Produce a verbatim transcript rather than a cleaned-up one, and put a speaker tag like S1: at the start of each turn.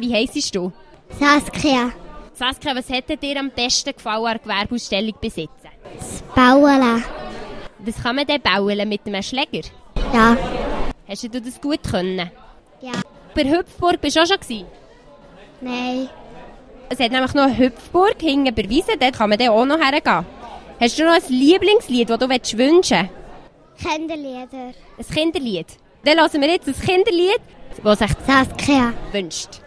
S1: wie heissest du?
S2: Saskia.
S1: Saskia, was hat dir am besten gefallen an der Gewerbeausstellung besitzen?
S2: Das Bauen.
S1: Was kann man denn bauen mit einem Schläger?
S2: Ja.
S1: Hast du das gut können?
S2: Ja.
S1: Bei Hüpfburg bist du auch schon gewesen?
S2: Nein.
S1: Es hat nämlich noch eine Hüpfburg hinten bei Wiesen, dort kann man dann auch noch hergehen. Hast du noch ein Lieblingslied, das du wünschen willst?
S2: Kinderlieder.
S1: Ein Kinderlied. Dann hören wir jetzt ein Kinderlied, das sich
S2: Saskia
S1: wünscht.